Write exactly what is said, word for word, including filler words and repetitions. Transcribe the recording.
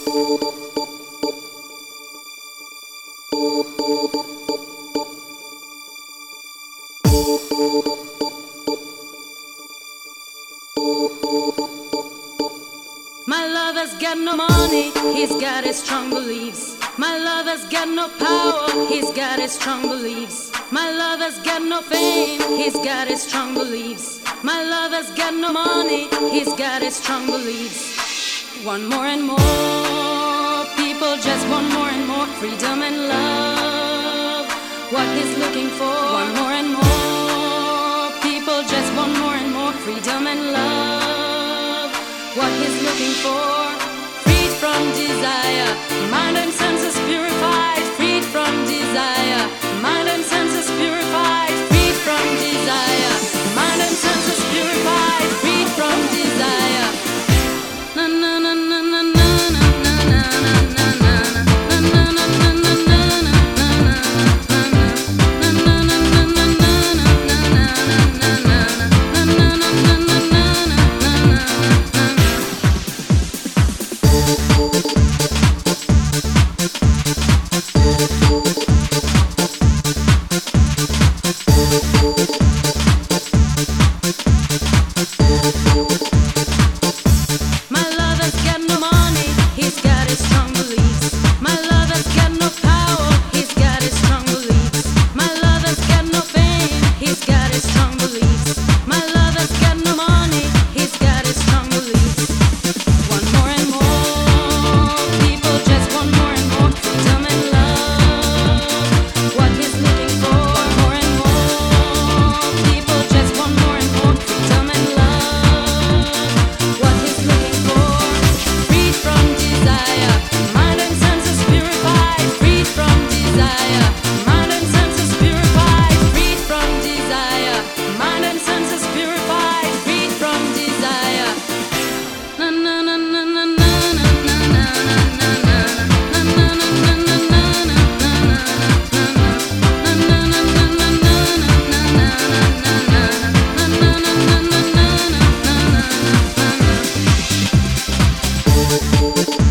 My lover's got no money, he's got his strong beliefs. My lover's got no power, he's got his strong beliefs. My lover's got no fame, he's got his strong beliefs. My lover's got no money, he's got his strong beliefs. Want more and more, people just want more and more freedom and love. What he's looking for, want more and more, people just want more and more freedom and love. What he's looking for, freed from desire, mind and senses purified, freed from desire, mind and senses purified, freed from desire, mind and senses purified, freed from desire. Na na na na na na na na na na na na na We'll be right back.